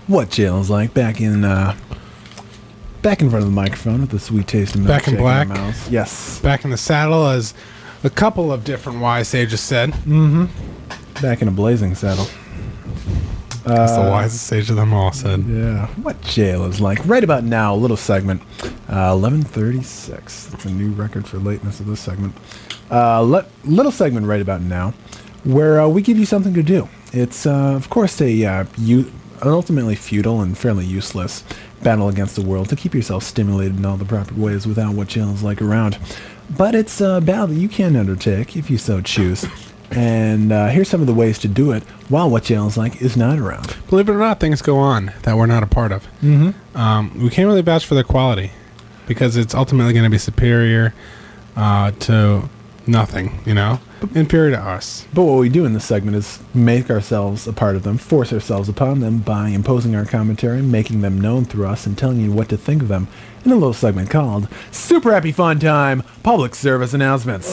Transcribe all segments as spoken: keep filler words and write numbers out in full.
What jail is like back in uh, back in front of the microphone with the sweet taste of milk. Back in black. Yes. Back in the saddle, as a couple of different wise sages said. Mm-hmm. Back in a blazing saddle. That's Uh, the wisest sage of them all said. Yeah. What jail is like right about now? A little segment. Uh, eleven thirty-six. That's a new record for lateness of this segment. Uh, let, little segment right about now, where uh, we give you something to do. It's uh, of course a uh, u- an ultimately futile and fairly useless battle against the world to keep yourself stimulated in all the proper ways without what jail is like around. But it's a battle that you can undertake if you so choose. And uh, here's some of the ways to do it while what jail is like is not around. Believe it or not, things go on that we're not a part of. Mm-hmm. Um, we can't really vouch for their quality because it's ultimately going to be superior uh, to nothing, you know, inferior to us. But what we do in this segment is make ourselves a part of them, force ourselves upon them by imposing our commentary, making them known through us, and telling you what to think of them in a little segment called Super Happy Fun Time Public Service Announcements.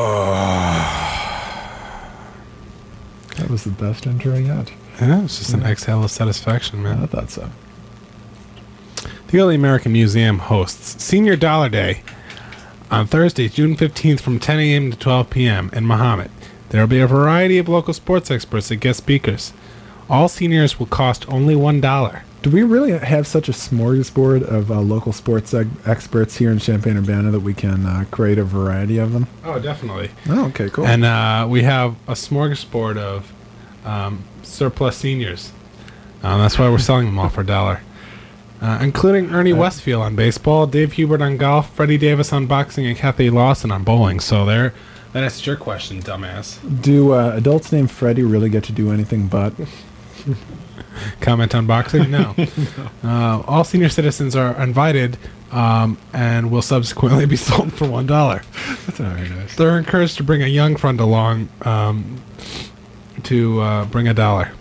That was the best intro yet. Yeah, it's just an exhale of satisfaction, man. I thought so. The Early American Museum hosts Senior Dollar Day on Thursday, June fifteenth from ten a.m. to twelve p.m. in Mahomet. There will be a variety of local sports experts and guest speakers. All seniors will cost only one dollar. Do we really have such a smorgasbord of uh, local sports eg- experts here in Champaign-Urbana that we can uh, create a variety of them? Oh, definitely. Oh, okay, cool. And uh, we have a smorgasbord of um, surplus seniors. Uh, that's why we're selling them all for a dollar. Uh, including Ernie Uh, Westfield on baseball, Dave Hubert on golf, Freddie Davis on boxing, and Kathy Lawson on bowling. So there, that answers your question, dumbass. Do uh, adults named Freddie really get to do anything but? Comment on boxing? No. no. Uh, all senior citizens are invited um, and will subsequently be sold for one dollar. That's very nice. They're encouraged to bring a young friend along um, to uh, bring a dollar.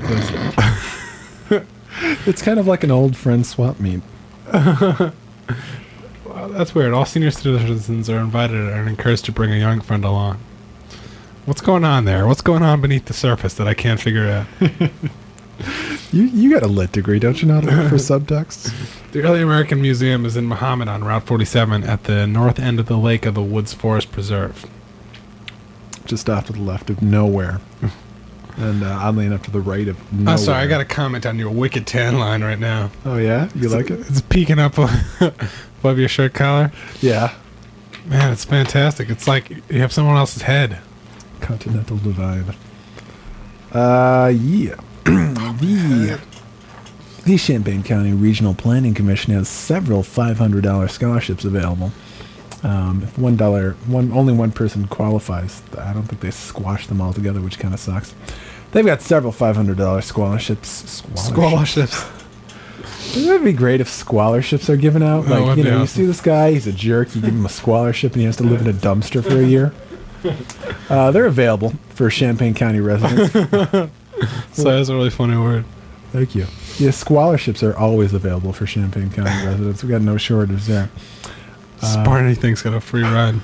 It's kind of like an old friend swap meet. Well, that's weird. All senior citizens are invited and encouraged to bring a young friend along. What's going on there? What's going on beneath the surface that I can't figure out? You you got a lit degree, don't you know, for subtexts? The Early American Museum is in Mahomet on Route forty-seven at the north end of the lake of the Woods Forest Preserve. Just off to the left of nowhere. And uh, oddly enough, to the right of nowhere. I'm sorry, I got a comment on your wicked tan line right now. Oh, yeah? You It's- like it? It's peeking up above your shirt collar. Yeah. Man, it's fantastic. It's like you have someone else's head. Continental Divide. Uh, yeah. the the Champaign County Regional Planning Commission has several five hundred dollars scholarships available. Um, if one dollar, one only one person qualifies, I don't think they squash them all together, which kind of sucks. They've got several five hundred dollars scholarships. Scholarships. Wouldn't it be great if scholarships are given out? Oh, Like, that'd you be know, you awesome. see this guy, he's a jerk, you give him a scholarship and he has to live in a dumpster for a year. Uh, they're available for Champaign County residents. So that's a really funny word. Thank you. Yeah, scholarships are always available for Champaign County residents. We've got no shortage there. Smart anything's got a free ride.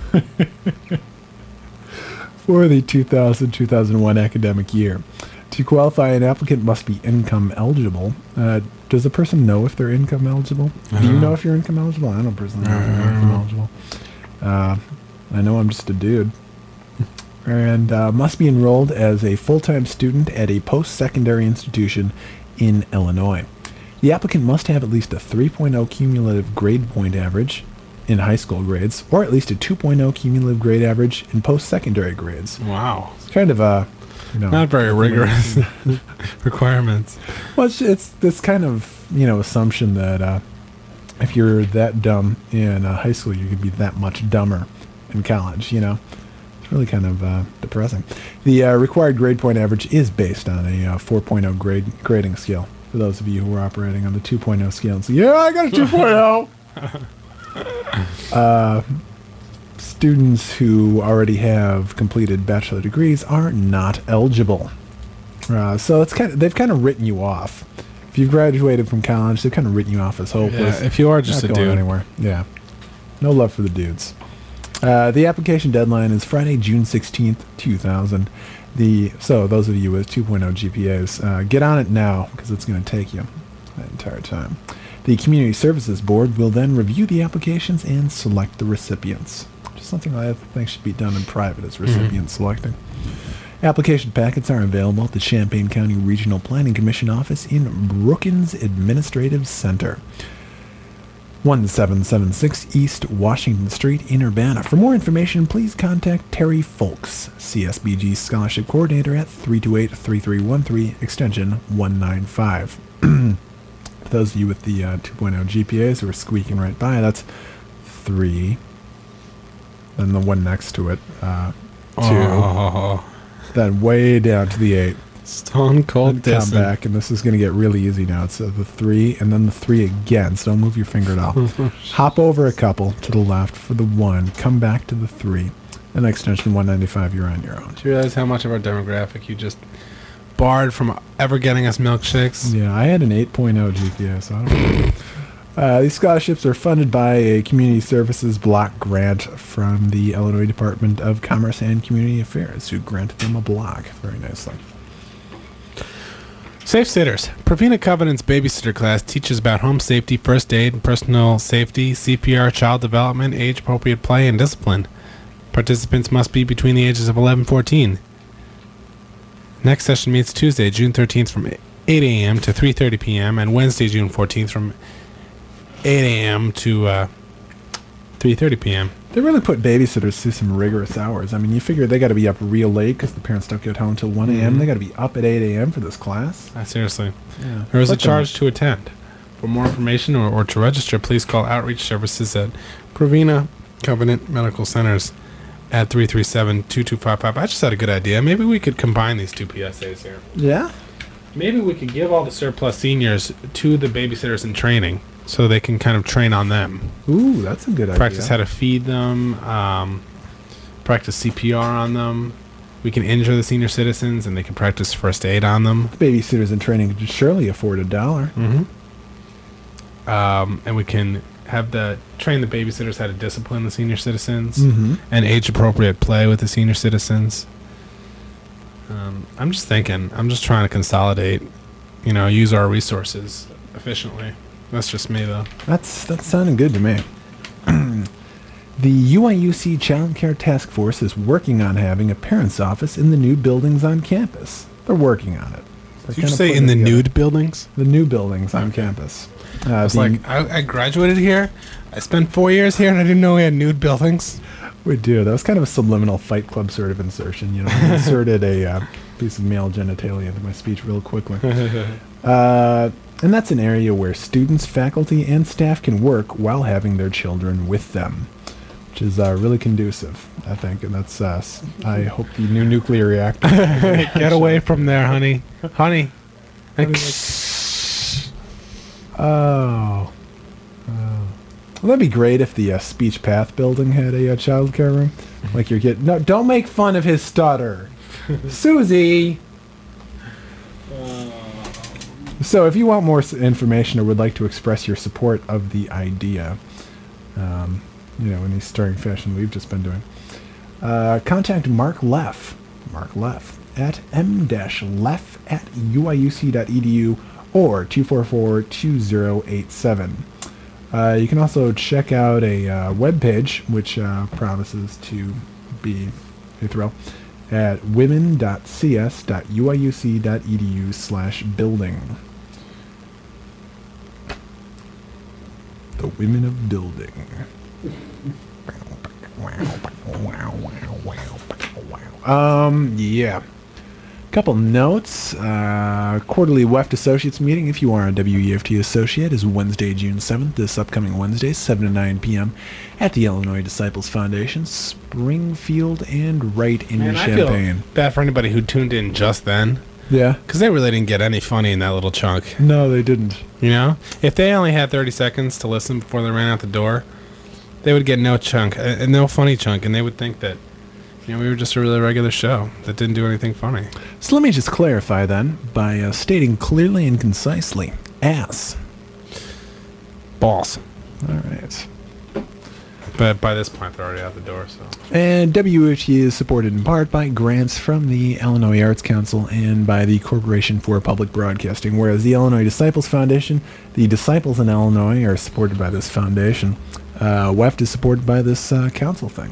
For the two thousand two thousand one academic year, to qualify, an applicant must be income eligible. Uh, does the person know if they're income eligible? I Do you don't know know. if you're income eligible? I don't personally know if I I'm don't income know. eligible. Uh, I know I'm just a dude. And uh, must be enrolled as a full-time student at a post-secondary institution in Illinois. The applicant must have at least a three point oh cumulative grade point average in high school grades, or at least a two point oh cumulative grade average in post-secondary grades. Wow. It's kind of a, you know, Not very rigorous requirements. well, it's, it's this kind of, you know, assumption that uh, if you're that dumb in uh, high school, you could be that much dumber in college, you know. It's really kind of uh, depressing. The uh, required grade point average is based on a uh, four point oh grade grading scale. For those of you who are operating on the two point oh scale, and say, yeah, I got a two point oh. uh, students who already have completed bachelor degrees are not eligible. Uh, so it's kind of, they've kind of written you off. If you've graduated from college, they've kind of written you off as hopeless. Yeah, if you are just Not a going dude. anywhere. Yeah. No love for the dudes. Uh, the application deadline is Friday, June sixteenth, two thousand. The so those of you with two point oh G P As, uh, get on it now because it's going to take you. that entire time. The Community Services Board will then review the applications and select the recipients. Just something I think should be done in private is recipient mm-hmm. selecting. Application packets are available at the Champaign County Regional Planning Commission office in Brookins Administrative Center, one seven seven six East Washington Street in Urbana. For more information, please contact Terry Folks, C S B G Scholarship Coordinator, at three two eight, three three one three, extension one nine five. For those of you with the uh, two point oh G P As who are squeaking right by, that's three. Then the one next to it, uh, two. Oh. Then way down to the eight. Stone cold come back, and this is going to get really easy now. It's uh, the three, and then the three again, so don't move your finger at all. Hop over a couple to the left for the one, come back to the three, and extension one ninety-five, you're on your own. Do you realize how much of our demographic you just barred from ever getting us milkshakes? Yeah, I had an eight point oh G P A, so I don't know. Uh, these scholarships are funded by a Community Services block grant from the Illinois Department of Commerce and Community Affairs, who granted them a block very nicely. Safe Sitters. Pravina Covenant's babysitter class teaches about home safety, first aid, and personal safety, C P R, child development, age-appropriate play, and discipline. Participants must be between the ages of eleven and fourteen. Next session meets Tuesday, June thirteenth from eight a.m. to three thirty p.m. and Wednesday, June fourteenth from eight a.m. to uh, three thirty p.m. They really put babysitters through some rigorous hours. I mean, you figure they got to be up real late because the parents don't get home until one a.m. Mm-hmm. They got to be up at eight a.m. for this class. Uh, seriously. Yeah. There is a charge to attend. For more information or, or to register, please call Outreach Services at Pravina Covenant Medical Centers at three three seven, two two five five. I just had a good idea. Maybe we could combine these two P S As here. Yeah? Maybe we could give all the surplus seniors to the babysitters in training, so they can kind of train on them. Ooh, that's a good idea. Practice how to feed them, um, practice C P R on them. We can injure the senior citizens, and they can practice first aid on them. The babysitters in training could surely afford a dollar. Mm-hmm. Um, and we can have the train the babysitters how to discipline the senior citizens mm-hmm. and age-appropriate play with the senior citizens. Um, I'm just thinking. I'm just trying to consolidate, you know, use our resources efficiently. That's just me, though. That's that's sounding good to me. The U I U C Child Care Task Force is working on having a parent's office in the new buildings on campus. They're working on it. They're Did you say in the together. nude buildings? The new buildings on okay. campus. Uh, I was like, I, I graduated here. I spent four years here, and I didn't know we had nude buildings. We do. That was kind of a subliminal Fight Club sort of insertion. You know, I inserted a uh, piece of male genitalia into my speech real quickly. uh, and that's an area where students, faculty, and staff can work while having their children with them, which is uh, really conducive, I think. And that's uh, I hope the new nuclear reactor. Get away from there, honey. Honey. Oh. Oh. Well, that'd be great if the uh, Speech Path building had a uh, child care room. Like your kid. No, don't make fun of his stutter. Susie! Uh. So if you want more s- information or would like to express your support of the idea, um, you know, in the stirring fashion we've just been doing, uh, contact Mark Leff, Mark Leff, at m-leff at u i u c dot e d u or two four four, two zero eight seven. Uh, you can also check out a uh, webpage, which uh, promises to be a thrill, at women dot c s dot u i u c dot e d u slash building. The Women of Building. Um, yeah. Couple notes. Uh, quarterly W E F T Associates meeting, if you are a W E F T associate, is Wednesday, June seventh, this upcoming Wednesday, seven to nine p.m. at the Illinois Disciples Foundation, Springfield and Wright in Man, Champaign. I feel bad for anybody who tuned in just then. Yeah. Because they really didn't get any funny in that little chunk. No, they didn't. You know? If they only had thirty seconds to listen before they ran out the door, they would get no chunk, uh, no funny chunk, and they would think that, you know, we were just a really regular show that didn't do anything funny. So let me just clarify then by uh, stating clearly and concisely, ass. Balls. All right. But by this point, they're already out the door, so. And W H E is supported in part by grants from the Illinois Arts Council and by the Corporation for Public Broadcasting, whereas the Illinois Disciples Foundation, the Disciples in Illinois are supported by this foundation. Uh, W E F T is supported by this uh, council thing.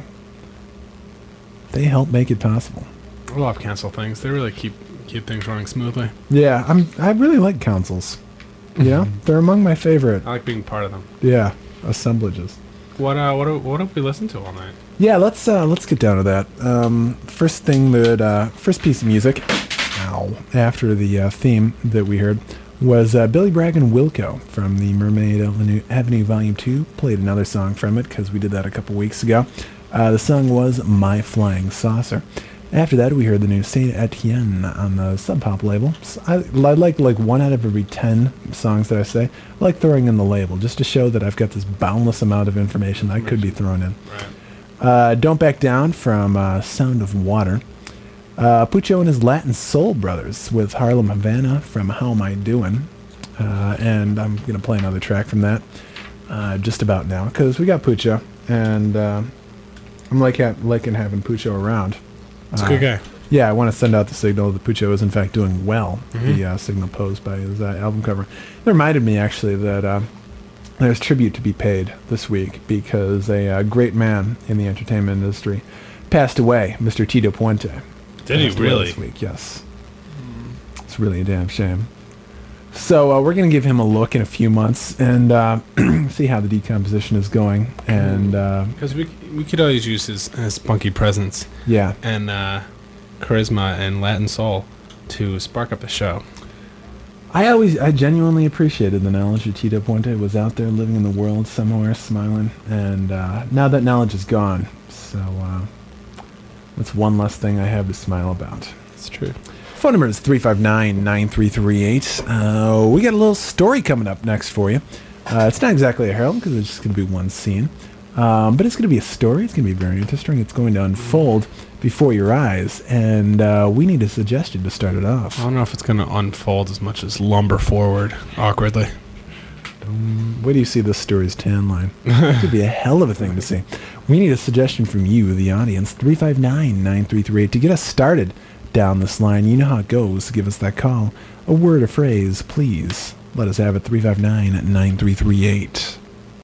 They help make it possible. I love council things. They really keep keep things running smoothly. Yeah, I'm. I really like councils. You know, they're among my favorite. I like being part of them. Yeah, assemblages. What uh what what have we listened to all night? Yeah, let's uh, let's get down to that. Um, first thing that uh, first piece of music, ow, after the uh, theme that we heard was uh, Billy Bragg and Wilco from the Mermaid Avenue Volume Two. Played another song from it because we did that a couple weeks ago. Uh, the song was My Flying Saucer. After that, we heard the new Saint Etienne on the Sub Pop label. So I, I like like one out of every ten songs that I say. I like throwing in the label just to show that I've got this boundless amount of information that I could be thrown in. Right. Uh, Don't Back Down from uh, Sound of Water. Uh, Pucho and his Latin Soul Brothers with Harlem Havana from How Am I Doing? Uh, and I'm going to play another track from that uh, just about now because we got Pucho and uh, I'm like ha- liking having Pucho around. It's Uh, a good guy. Yeah, I want to send out the signal that Pucho is in fact doing well. Mhm. The uh, signal posed by his uh, album cover. It reminded me actually that uh, there's tribute to be paid this week because a uh, great man in the entertainment industry passed away, Mister Tito Puente. Did he Passed away really? This week, yes. It's really a damn shame. So uh, we're going to give him a look in a few months and uh, see how the decomposition is going. And uh, Because we we could always use his, his spunky presence yeah, and uh, charisma and Latin soul to spark up the show. I always, I genuinely appreciated the knowledge that Tito Puente was out there living in the world somewhere, smiling. And uh, now that knowledge is gone, so uh, that's one less thing I have to smile about. It's true. Phone number is three five nine, nine three three eight. Uh, we got a little story coming up next for you. Uh, it's not exactly a herald because it's just going to be one scene. Um, but it's going to be a story. It's going to be very interesting. It's going to unfold before your eyes. And uh, we need a suggestion to start it off. I don't know if it's going to unfold as much as lumber forward awkwardly. Where do you see this story's tan line? It could be a hell of a thing to see. We need a suggestion from you, the audience. three five nine, nine three three eight. To get us started down this line, you know how it goes. Give us that call. A word, a phrase, please. Let us have it. three five nine, nine three three eight.